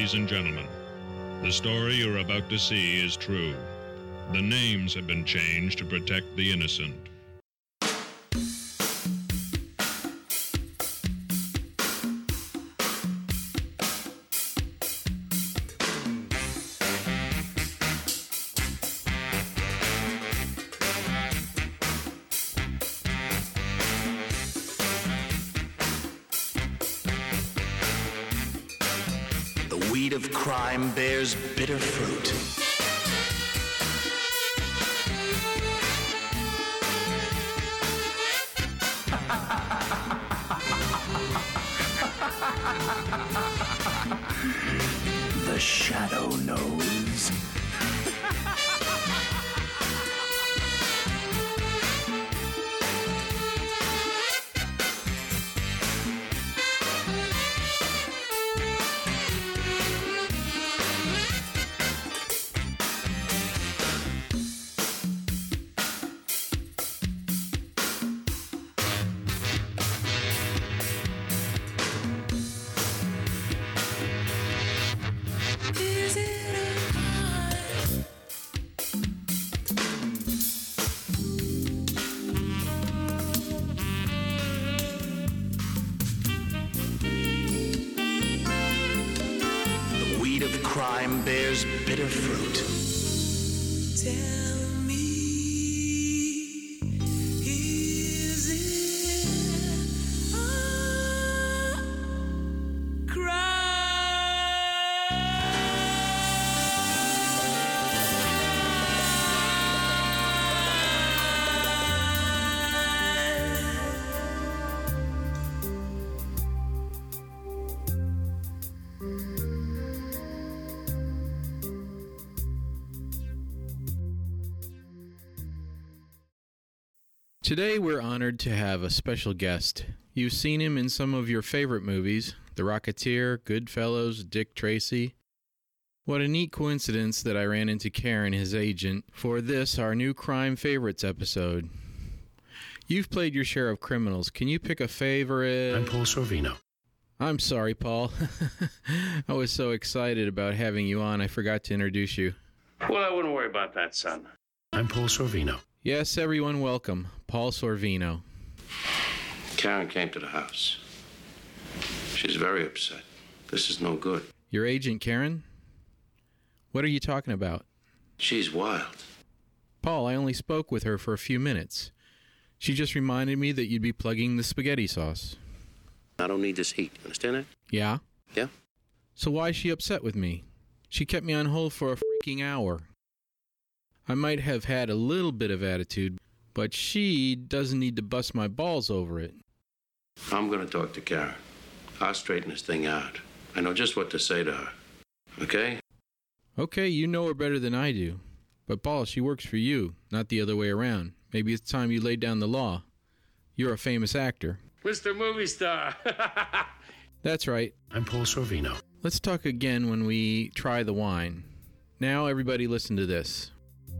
ladies and gentlemen. The story you're about to see is true. The names have been changed to protect the innocent. The weed of crime bears bitter fruit. The shadow knows. Crime bears bitter fruit. Tell me, is it a crime? Today we're honored to have a special guest. You've seen him in some of your favorite movies, The Rocketeer, Goodfellas, Dick Tracy. What a neat coincidence that I ran into Karen, his agent, for this, our new Crime Favorites episode. You've played your share of criminals. Can you pick a favorite? I'm Paul Sorvino. I'm sorry, Paul. I was so excited about having you on, I forgot to introduce you. Well, I wouldn't worry about that, son. I'm Paul Sorvino. Yes, everyone welcome, Paul Sorvino. Karen came to the house. She's very upset. This is no good. Your agent, Karen? What are you talking about? She's wild. Paul, I only spoke with her for a few minutes. She just reminded me that you'd be plugging the spaghetti sauce. I don't need this heat. Understand that? Yeah? Yeah? So why is she upset with me? She kept me on hold for a freaking hour. I might have had a little bit of attitude, but she doesn't need to bust my balls over it. I'm going to talk to Karen. I'll straighten this thing out. I know just what to say to her. Okay? Okay, you know her better than I do. But Paul, she works for you, not the other way around. Maybe it's time you laid down the law. You're a famous actor. Mr. Movie Star. That's right. I'm Paul Sorvino. Let's talk again when we try the wine. Now everybody listen to this.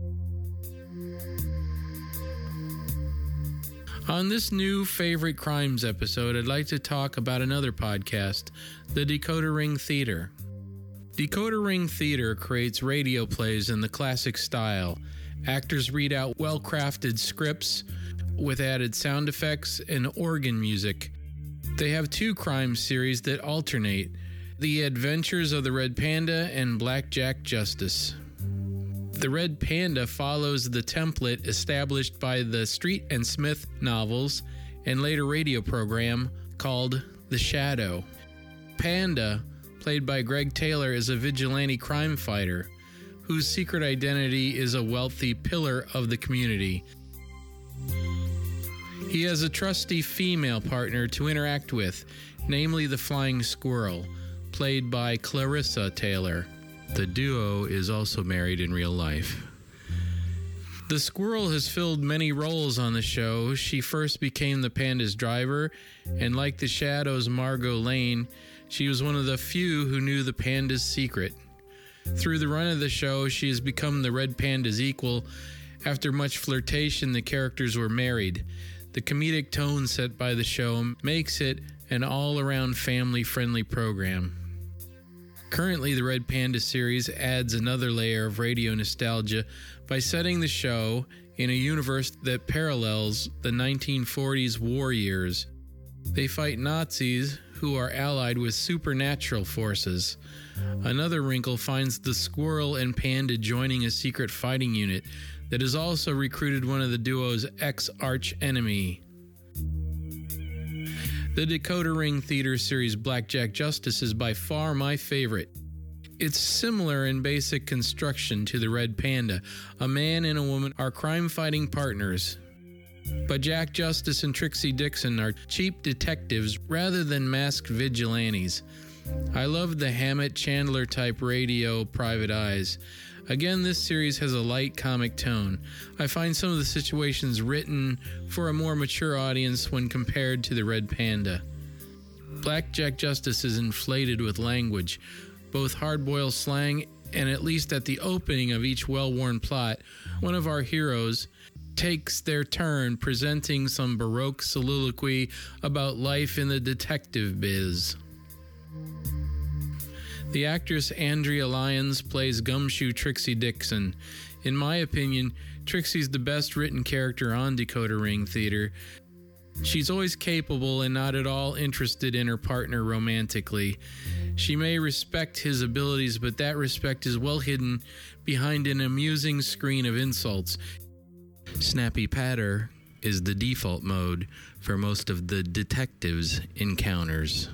On this new Favorite Crimes episode, I'd like to talk about another podcast, the Decoder Ring Theater. Decoder Ring Theater creates radio plays in the classic style. Actors read out well-crafted scripts with added sound effects and organ music. They have two crime series that alternate, The Adventures of the Red Panda and Blackjack Justice. The Red Panda follows the template established by the Street and Smith novels and later radio program called The Shadow. Panda, played by Greg Taylor, is a vigilante crime fighter whose secret identity is a wealthy pillar of the community. He has a trusty female partner to interact with, namely the Flying Squirrel, played by Clarissa Taylor. The duo is also married in real life. The Squirrel has filled many roles on the show. She first became the Panda's driver, and like the Shadow's Margot Lane, she was one of the few who knew the Panda's secret. Through the run of the show, she has become the Red Panda's equal. After much flirtation, the characters were married. The comedic tone set by the show makes it an all-around family-friendly program. Currently, the Red Panda series adds another layer of radio nostalgia by setting the show in a universe that parallels the 1940s war years. They fight Nazis who are allied with supernatural forces. Another wrinkle finds the Squirrel and Panda joining a secret fighting unit that has also recruited one of the duo's ex-arch enemy. The Decoder Ring Theater series Blackjack Justice is by far my favorite. It's similar in basic construction to the Red Panda. A man and a woman are crime-fighting partners. But Jack Justice and Trixie Dixon are cheap detectives rather than masked vigilantes. I love the Hammett Chandler type radio Private Eyes. Again, this series has a light comic tone. I find some of the situations written for a more mature audience when compared to the Red Panda. Blackjack Justice is inflated with language, both hard-boiled slang, and at least at the opening of each well-worn plot, one of our heroes takes their turn presenting some Baroque soliloquy about life in the detective biz. The actress Andrea Lyons plays Gumshoe Trixie Dixon. In my opinion, Trixie's the best written character on Decoder Ring Theater. She's always capable and not at all interested in her partner romantically. She may respect his abilities, but that respect is well hidden behind an amusing screen of insults. Snappy Patter is the default mode for most of the detectives' encounters.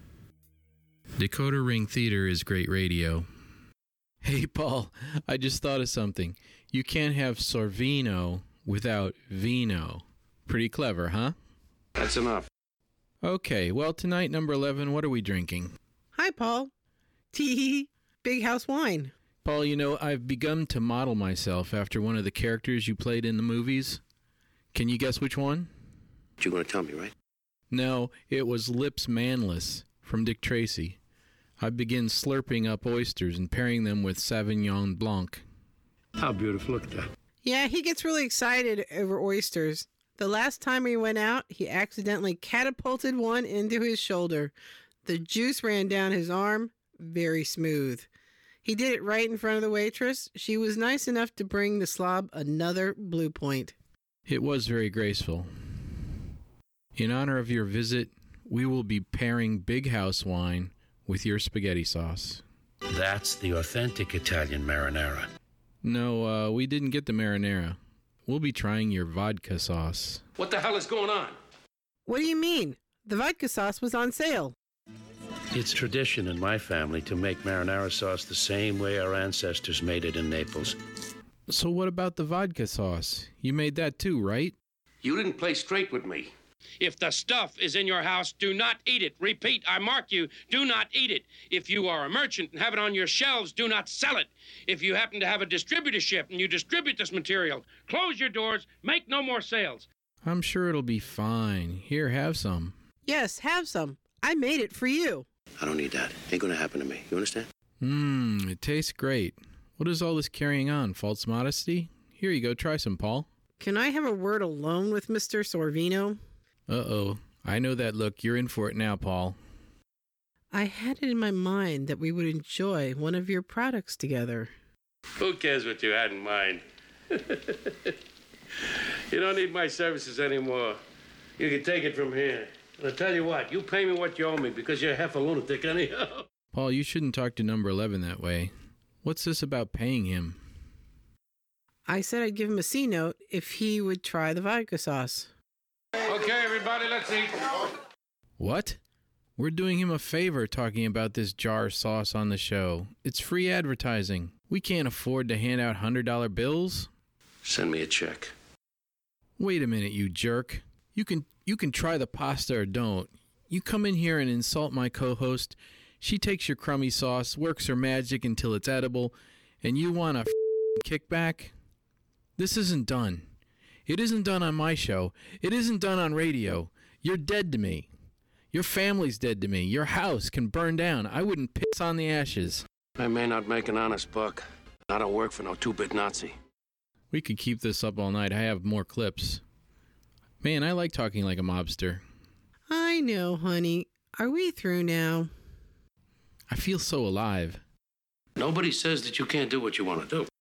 Decoder Ring Theater is great radio. Hey, Paul, I just thought of something. You can't have Sorvino without vino. Pretty clever, huh? That's enough. Okay, well, tonight, number 11, what are we drinking? Hi, Paul. Tee Big House Wine. Paul, you know, I've begun to model myself after one of the characters you played in the movies. Can you guess which one? You're going to tell me, right? No, it was Lips Manless from Dick Tracy. I begin slurping up oysters and pairing them with Sauvignon Blanc. How beautiful. Look at that. Yeah, he gets really excited over oysters. The last time he went out, he accidentally catapulted one into his shoulder. The juice ran down his arm, very smooth. He did it right in front of the waitress. She was nice enough to bring the slob another Blue Point. It was very graceful. In honor of your visit, we will be pairing Big House wine with your spaghetti sauce. That's the authentic Italian marinara. No, we didn't get the marinara. We'll be trying your vodka sauce. What the hell is going on? What do you mean? The vodka sauce was on sale. It's tradition in my family to make marinara sauce the same way our ancestors made it in Naples. So what about the vodka sauce? You made that too, right? You didn't play straight with me. If the stuff is in your house, do not eat it. Repeat, I mark you, do not eat it. If you are a merchant and have it on your shelves, do not sell it. If you happen to have a distributorship and you distribute this material, close your doors, make no more sales. I'm sure it'll be fine. Here, have some. Yes, have some. I made it for you. I don't need that. Ain't gonna happen to me. You understand? It tastes great. What is all this carrying on? False modesty? Here you go, try some, Paul. Can I have a word alone with Mr. Sorvino? Uh-oh. I know that look. You're in for it now, Paul. I had it in my mind that we would enjoy one of your products together. Who cares what you had in mind? You don't need my services anymore. You can take it from here. And I'll tell you what, you pay me what you owe me because you're half a lunatic anyhow. Paul, you shouldn't talk to number 11 that way. What's this about paying him? I said I'd give him a C note if he would try the vodka sauce. Okay, everybody, let's eat. What? We're doing him a favor talking about this jar sauce on the show. It's free advertising. We can't afford to hand out $100 bills. Send me a check. Wait a minute, you jerk. You can try the pasta or don't. You come in here and insult my co-host. She takes your crummy sauce, works her magic until it's edible, and you want a kickback? This isn't done. It isn't done on my show. It isn't done on radio. You're dead to me. Your family's dead to me. Your house can burn down. I wouldn't piss on the ashes. I may not make an honest buck. I don't work for no two-bit Nazi. We could keep this up all night. I have more clips. Man, I like talking like a mobster. I know, honey. Are we through now? I feel so alive. Nobody says that you can't do what you want to do.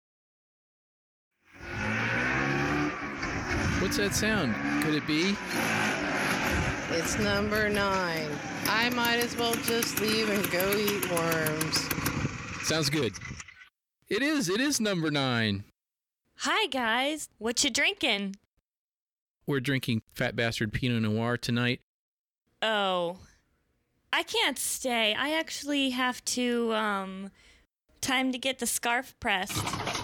What's that sound? Could it be? It's number 9. I might as well just leave and go eat worms. Sounds good. It is number 9. Hi, guys. What you drinking? We're drinking Fat Bastard Pinot Noir tonight. Oh, I can't stay. I actually have to, time to get the scarf pressed.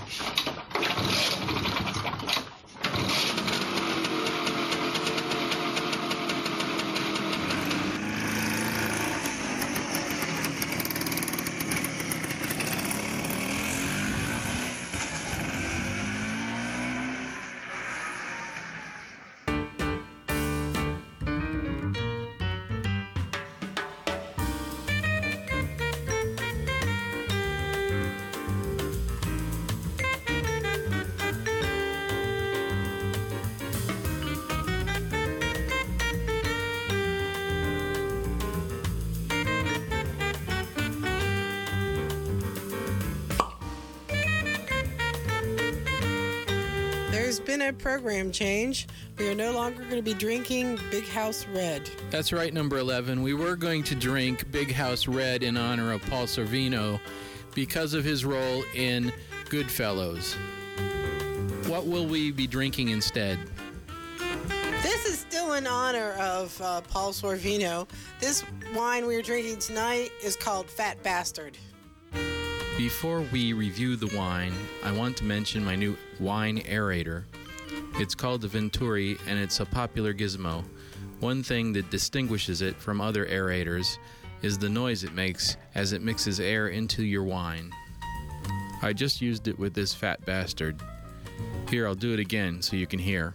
There's been a program change. We are no longer going to be drinking Big House Red. That's right, number 11. We were going to drink Big House Red in honor of Paul Sorvino because of his role in Goodfellas. What will we be drinking instead? This is still in honor of Paul Sorvino. This wine we're drinking tonight is called Fat Bastard. Before we review the wine, I want to mention my new wine aerator. It's called the Venturi, and it's a popular gizmo. One thing that distinguishes it from other aerators is the noise it makes as it mixes air into your wine. I just used it with this Fat Bastard. Here, I'll do it again so you can hear.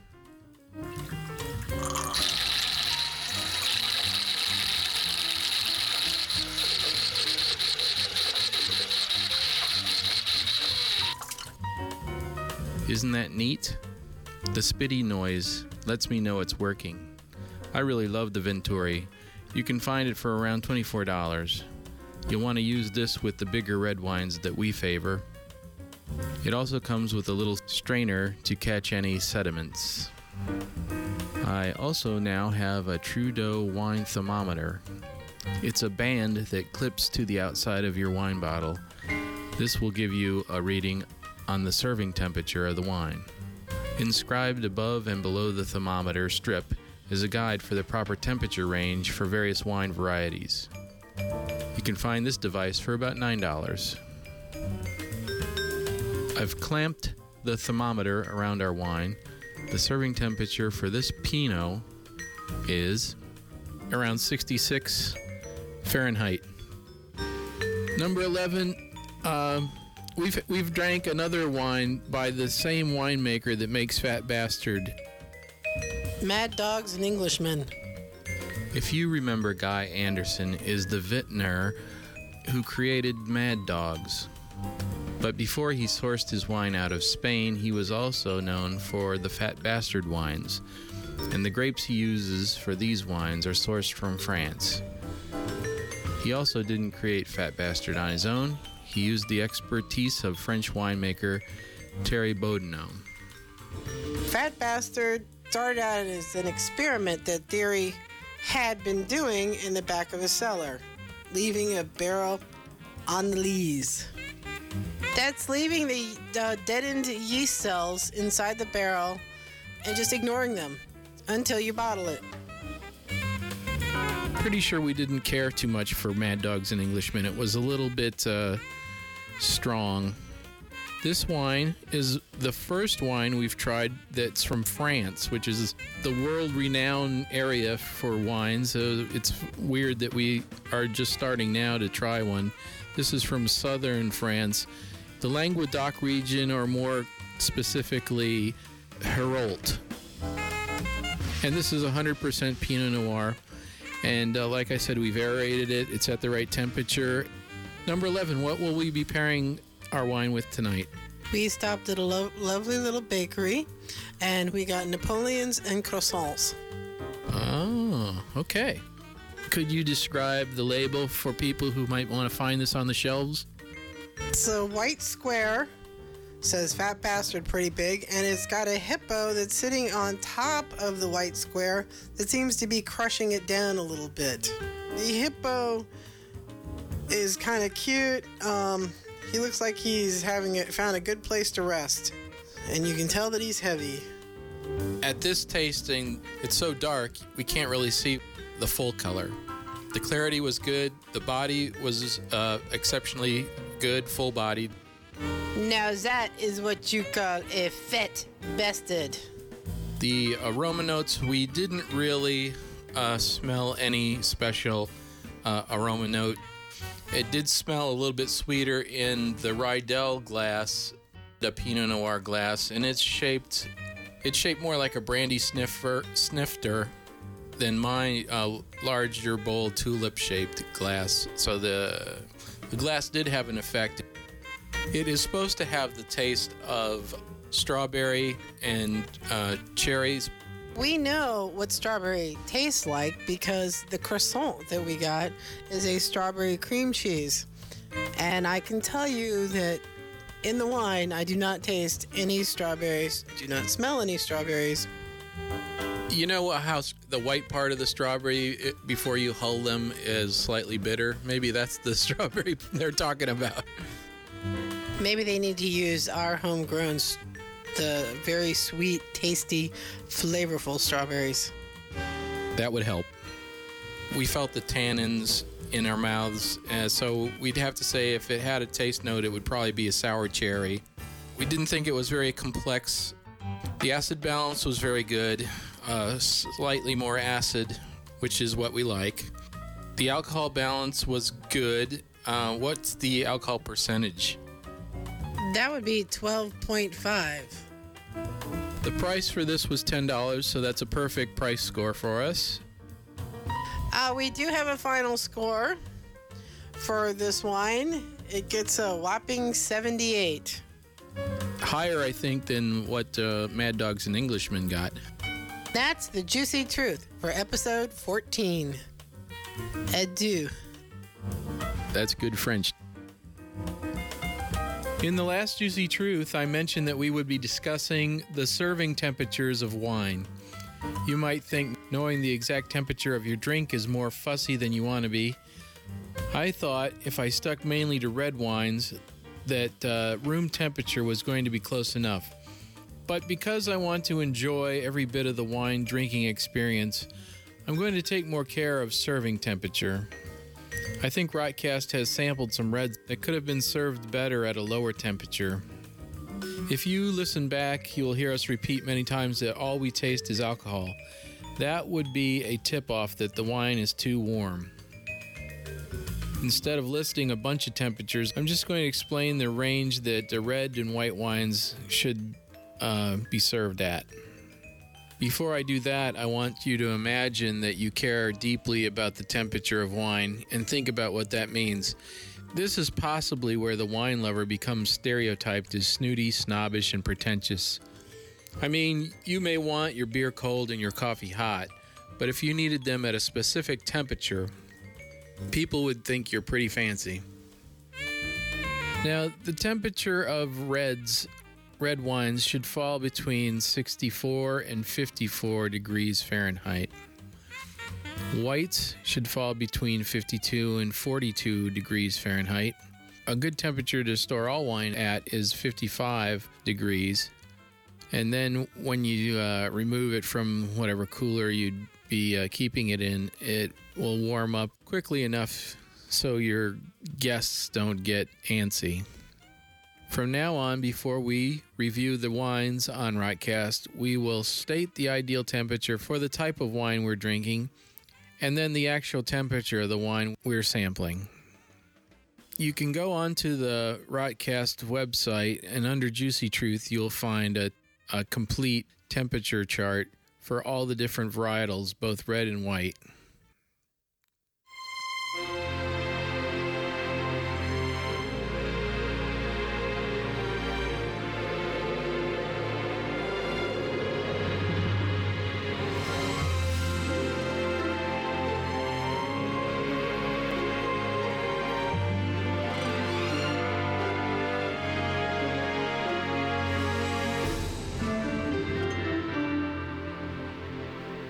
Isn't that neat? The spitty noise lets me know it's working. I really love the Venturi. You can find it for around $24. You'll want to use this with the bigger red wines that we favor. It also comes with a little strainer to catch any sediments. I also now have a Trudeau wine thermometer. It's a band that clips to the outside of your wine bottle. This will give you a reading on the serving temperature of the wine. Inscribed above and below the thermometer strip is a guide for the proper temperature range for various wine varieties. You can find this device for about $9. I've clamped the thermometer around our wine. The serving temperature for this Pinot is around 66 Fahrenheit. Number 11, We've drank another wine by the same winemaker that makes Fat Bastard. Mad Dogs and Englishmen. If you remember, Guy Anderson is the vintner who created Mad Dogs. But before he sourced his wine out of Spain, he was also known for the Fat Bastard wines. And the grapes he uses for these wines are sourced from France. He also didn't create Fat Bastard on his own. He used the expertise of French winemaker Thierry Bodinot. Fat Bastard started out as an experiment that Thierry had been doing in the back of his cellar, leaving a barrel on the lees. That's leaving the deadened yeast cells inside the barrel and just ignoring them until you bottle it. Pretty sure we didn't care too much for Mad Dogs and Englishmen. It was a little bit strong. This wine is the first wine we've tried that's from France, which is the world-renowned area for wines. It's weird that we are just starting now to try one. This is from southern France, the Languedoc region, or more specifically, Hérault. And this is 100% Pinot Noir. And like I said, we've aerated it. It's at the right temperature. Number 11, what will we be pairing our wine with tonight? We stopped at a lovely little bakery, and we got Napoleons and croissants. Oh, okay. Could you describe the label for people who might want to find this on the shelves? It's a white square, says Fat Bastard pretty big, and it's got a hippo that's sitting on top of the white square that seems to be crushing it down a little bit. The hippo is kind of cute. He looks like he's found a good place to rest, and you can tell that he's heavy. At this tasting, it's so dark, we can't really see the full color. The clarity was good. The body was exceptionally good, full-bodied. Now that is what you call a fat bastard. The aroma notes, we didn't really smell any special aroma note. It did smell a little bit sweeter in the Rydell glass, the Pinot Noir glass, and it's shaped more like a brandy snifter than my larger bowl tulip-shaped glass. So the glass did have an effect. It is supposed to have the taste of strawberry and cherries. We know what strawberry tastes like because the croissant that we got is a strawberry cream cheese. And I can tell you that in the wine, I do not taste any strawberries, do not smell any strawberries. You know how the white part of the strawberry, before you hull them, is slightly bitter? Maybe that's the strawberry they're talking about. Maybe they need to use our homegrown, the very sweet, tasty, flavorful strawberries. That would help. We felt the tannins in our mouths, so we'd have to say if it had a taste note, it would probably be a sour cherry. We didn't think it was very complex. The acid balance was very good, slightly more acid, which is what we like. The alcohol balance was good. What's the alcohol percentage? That would be 12.5. The price for this was $10, so that's a perfect price score for us. We do have a final score for this wine. It gets a whopping 78. Higher, I think, than what Mad Dogs and Englishmen got. That's the juicy truth for episode 14. Adieu. That's good French. In the last Juicy Truth, I mentioned that we would be discussing the serving temperatures of wine. You might think knowing the exact temperature of your drink is more fussy than you want to be. I thought if I stuck mainly to red wines, that room temperature was going to be close enough. But because I want to enjoy every bit of the wine drinking experience, I'm going to take more care of serving temperature. I think Rotcast has sampled some reds that could have been served better at a lower temperature. If you listen back, you will hear us repeat many times that all we taste is alcohol. That would be a tip-off that the wine is too warm. Instead of listing a bunch of temperatures, I'm just going to explain the range that the red and white wines should be served at. Before I do that, I want you to imagine that you care deeply about the temperature of wine and think about what that means. This is possibly where the wine lover becomes stereotyped as snooty, snobbish, and pretentious. I mean, you may want your beer cold and your coffee hot, but if you needed them at a specific temperature, people would think you're pretty fancy. Now, the temperature of red wines should fall between 64 and 54 degrees Fahrenheit. Whites should fall between 52 and 42 degrees Fahrenheit. A good temperature to store all wine at is 55 degrees. And then when you remove it from whatever cooler you'd be keeping it in, it will warm up quickly enough so your guests don't get antsy. From now on, before we review the wines on Rotcast, we will state the ideal temperature for the type of wine we're drinking, and then the actual temperature of the wine we're sampling. You can go onto the Rotcast website, and under Juicy Truth, you'll find a complete temperature chart for all the different varietals, both red and white.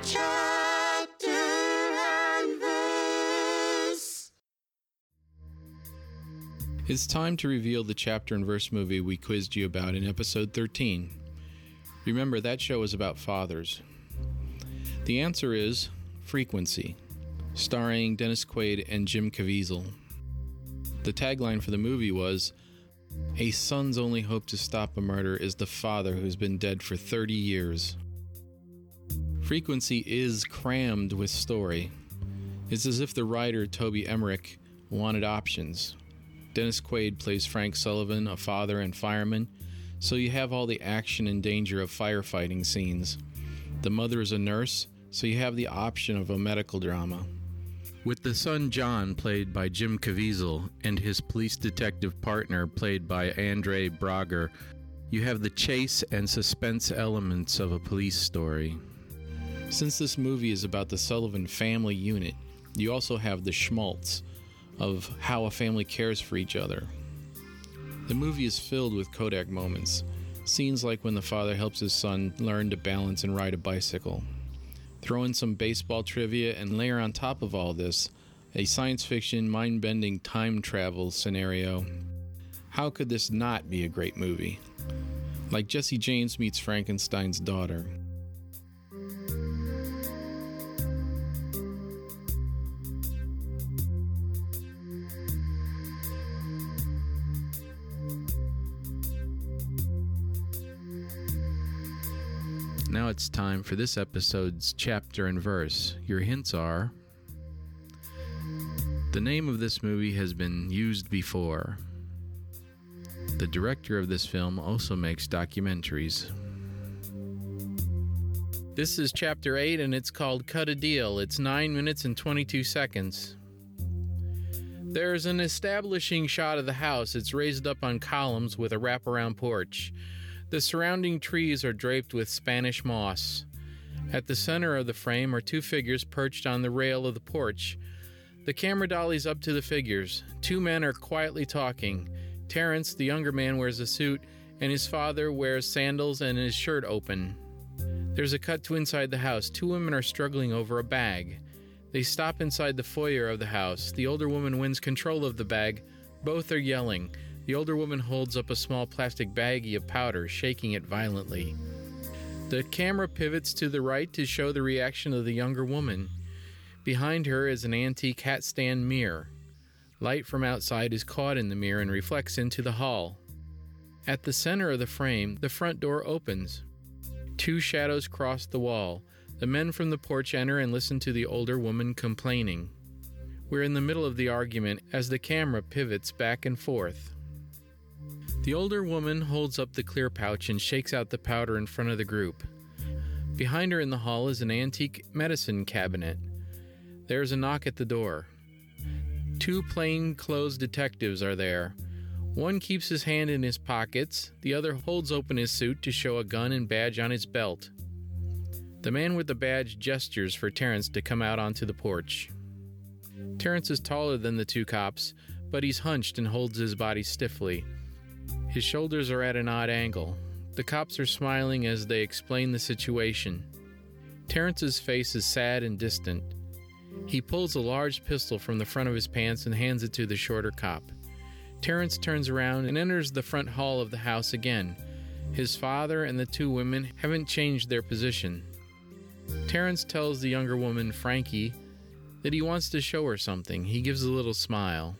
Chapter and verse. It's time to reveal the chapter and verse movie we quizzed you about in episode 13. Remember, that show was about fathers. The answer is Frequency, starring Dennis Quaid and Jim Caviezel. The tagline for the movie was, "A son's only hope to stop a murder is the father who's been dead for 30 years." Frequency is crammed with story. It's as if the writer, Toby Emmerich, wanted options. Dennis Quaid plays Frank Sullivan, a father and fireman, so you have all the action and danger of firefighting scenes. The mother is a nurse, so you have the option of a medical drama. With the son John, played by Jim Caviezel, and his police detective partner, played by Andre Braugher, you have the chase and suspense elements of a police story. Since this movie is about the Sullivan family unit, you also have the schmaltz of how a family cares for each other. The movie is filled with Kodak moments, scenes like when the father helps his son learn to balance and ride a bicycle. Throw in some baseball trivia and layer on top of all this a science fiction, mind-bending time travel scenario. How could this not be a great movie? Like Jesse James meets Frankenstein's daughter. Now it's time for this episode's chapter and verse. Your hints are: the name of this movie has been used before. The director of this film also makes documentaries. This is chapter 8 and it's called Cut a Deal. It's 9 minutes and 22 seconds. There's an establishing shot of the house. It's raised up on columns with a wraparound porch. The surrounding trees are draped with Spanish moss. At the center of the frame are two figures perched on the rail of the porch. The camera dollies up to the figures. Two men are quietly talking. Terrence, the younger man, wears a suit, and his father wears sandals and his shirt open. There's a cut to inside the house. Two women are struggling over a bag. They stop inside the foyer of the house. The older woman wins control of the bag. Both are yelling. The older woman holds up a small plastic baggie of powder, shaking it violently. The camera pivots to the right to show the reaction of the younger woman. Behind her is an antique hat stand mirror. Light from outside is caught in the mirror and reflects into the hall. At the center of the frame, the front door opens. Two shadows cross the wall. The men from the porch enter and listen to the older woman complaining. We're in the middle of the argument as the camera pivots back and forth. The older woman holds up the clear pouch and shakes out the powder in front of the group. Behind her in the hall is an antique medicine cabinet. There's a knock at the door. Two plain-clothes detectives are there. One keeps his hand in his pockets, the other holds open his suit to show a gun and badge on his belt. The man with the badge gestures for Terrence to come out onto the porch. Terrence is taller than the two cops, but he's hunched and holds his body stiffly. His shoulders are at an odd angle. The cops are smiling as they explain the situation. Terrence's face is sad and distant. He pulls a large pistol from the front of his pants and hands it to the shorter cop. Terrence turns around and enters the front hall of the house again. His father and the two women haven't changed their position. Terrence tells the younger woman, Frankie, that he wants to show her something. He gives a little smile.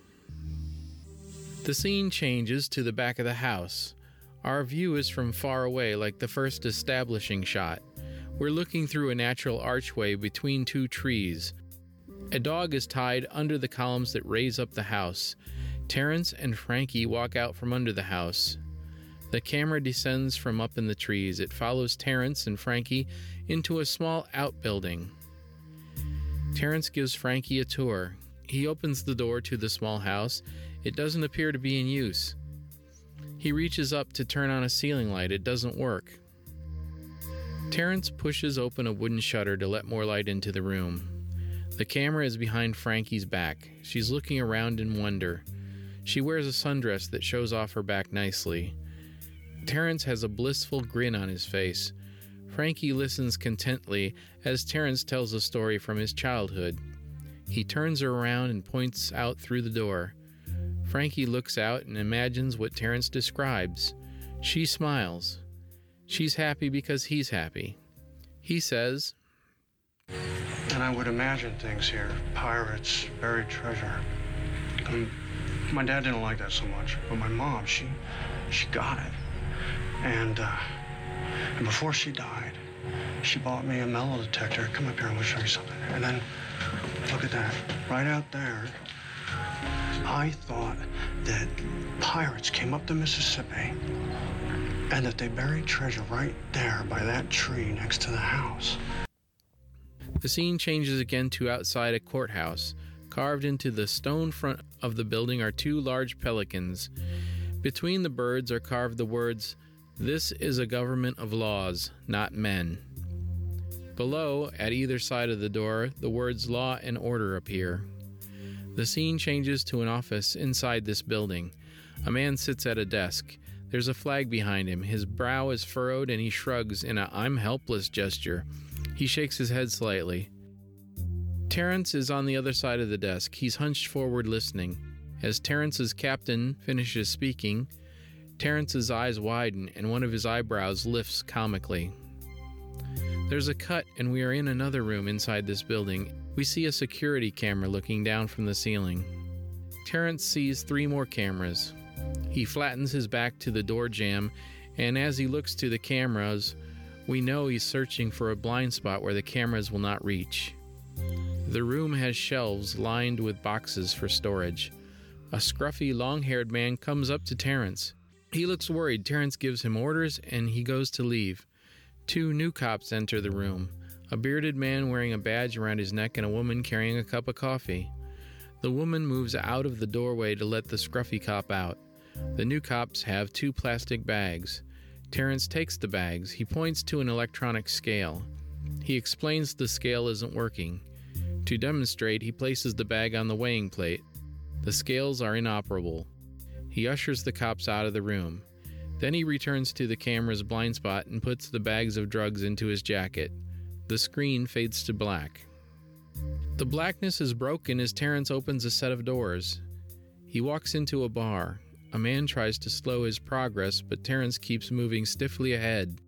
The scene changes to the back of the house. Our view is from far away, like the first establishing shot. We're looking through a natural archway between two trees. A dog is tied under the columns that raise up the house. Terrence and Frankie walk out from under the house. The camera descends from up in the trees. It follows Terrence and Frankie into a small outbuilding. Terrence gives Frankie a tour. He opens the door to the small house. It doesn't appear to be in use. He reaches up to turn on a ceiling light. It doesn't work. Terrence pushes open a wooden shutter to let more light into the room. The camera is behind Frankie's back. She's looking around in wonder. She wears a sundress that shows off her back nicely. Terrence has a blissful grin on his face. Frankie listens contently as Terrence tells a story from his childhood. He turns her around and points out through the door. Frankie looks out and imagines what Terrence describes. She smiles. She's happy because he's happy. He says, "And I would imagine things here. Pirates, buried treasure. My dad didn't like that so much, but my mom, she got it. And before she died, she bought me a metal detector. Come up here, I'm gonna show you something. And then, look at that. Right out there, I thought that pirates came up the Mississippi and that they buried treasure right there by that tree next to the house." The scene changes again to outside a courthouse. Carved into the stone front of the building are two large pelicans. Between the birds are carved the words, "This is a government of laws, not men." Below, at either side of the door, the words "law and order" appear. The scene changes to an office inside this building. A man sits at a desk. There's a flag behind him. His brow is furrowed and he shrugs in a "I'm helpless" gesture. He shakes his head slightly. Terrence is on the other side of the desk. He's hunched forward listening. As Terrence's captain finishes speaking, Terrence's eyes widen and one of his eyebrows lifts comically. There's a cut and we are in another room inside this building. We see a security camera looking down from the ceiling. Terrence sees 3 more cameras. He flattens his back to the door jamb, and as he looks to the cameras, we know he's searching for a blind spot where the cameras will not reach. The room has shelves lined with boxes for storage. A scruffy, long-haired man comes up to Terrence. He looks worried. Terrence gives him orders, and he goes to leave. 2 new cops enter the room. A bearded man wearing a badge around his neck and a woman carrying a cup of coffee. The woman moves out of the doorway to let the scruffy cop out. The new cops have 2 plastic bags. Terrence takes the bags. He points to an electronic scale. He explains the scale isn't working. To demonstrate, he places the bag on the weighing plate. The scales are inoperable. He ushers the cops out of the room. Then he returns to the camera's blind spot and puts the bags of drugs into his jacket. The screen fades to black. The blackness is broken as Terrence opens a set of doors. He walks into a bar. A man tries to slow his progress, but Terrence keeps moving stiffly ahead.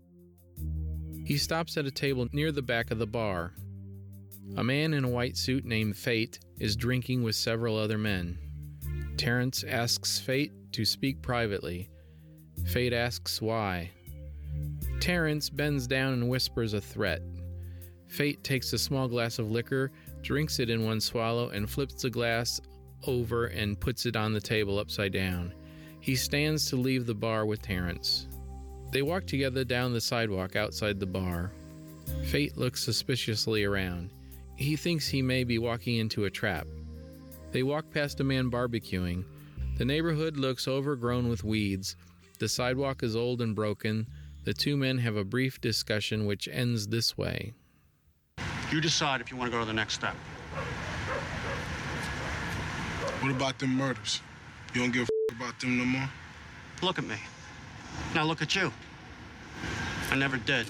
He stops at a table near the back of the bar. A man in a white suit named Fate is drinking with several other men. Terrence asks Fate to speak privately. Fate asks why. Terrence bends down and whispers a threat. Fate takes a small glass of liquor, drinks it in one swallow, and flips the glass over and puts it on the table upside down. He stands to leave the bar with Terrence. They walk together down the sidewalk outside the bar. Fate looks suspiciously around. He thinks he may be walking into a trap. They walk past a man barbecuing. The neighborhood looks overgrown with weeds. The sidewalk is old and broken. The 2 men have a brief discussion which ends this way. You decide if you want to go to the next step. What about them murders? You don't give a about them no more? Look at me. Now look at you. I never did.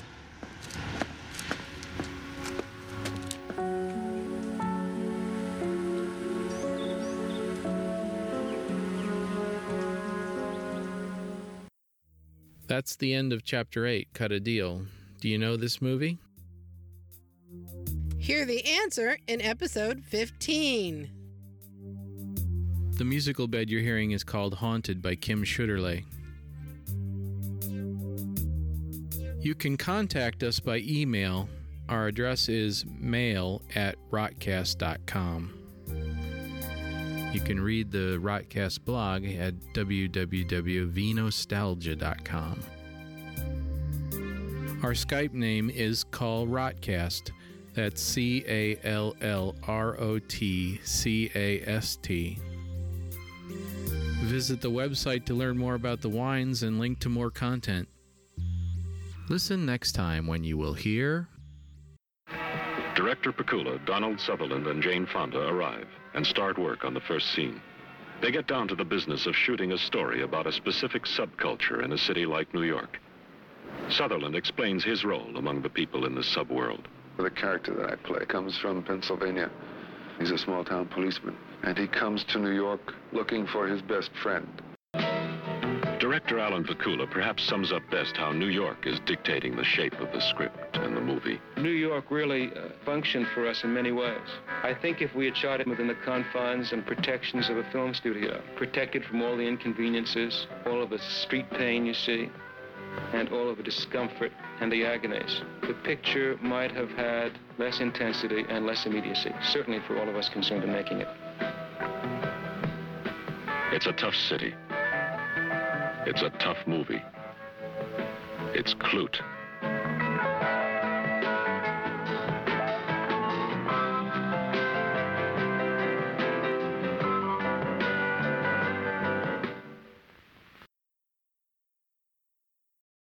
That's the end of Chapter 8, Cut a Deal. Do you know this movie? Hear the answer in episode 15. The musical bed you're hearing is called Haunted by Kim Schutterle. You can contact us by email. Our address is mail@rotcast.com. You can read the Rotcast blog at www.vnostalgia.com. Our Skype name is Call Rotcast. That's CALLROTCAST. Visit the website to learn more about the wines and link to more content. Listen next time when you will hear... Director Pakula, Donald Sutherland, and Jane Fonda arrive and start work on the first scene. They get down to the business of shooting a story about a specific subculture in a city like New York. Sutherland explains his role among the people in the subworld. The character that I play comes from Pennsylvania. He's a small-town policeman, and he comes to New York looking for his best friend. Director Alan Pakula perhaps sums up best how New York is dictating the shape of the script and the movie. New York really functioned for us in many ways. I think if we had shot it within the confines and protections of a film studio, protected from all the inconveniences, all of the street pain you see, and all of the discomfort and the agonies, the picture might have had less intensity and less immediacy, certainly for all of us concerned in making it. It's a tough city. It's a tough movie. It's Klute.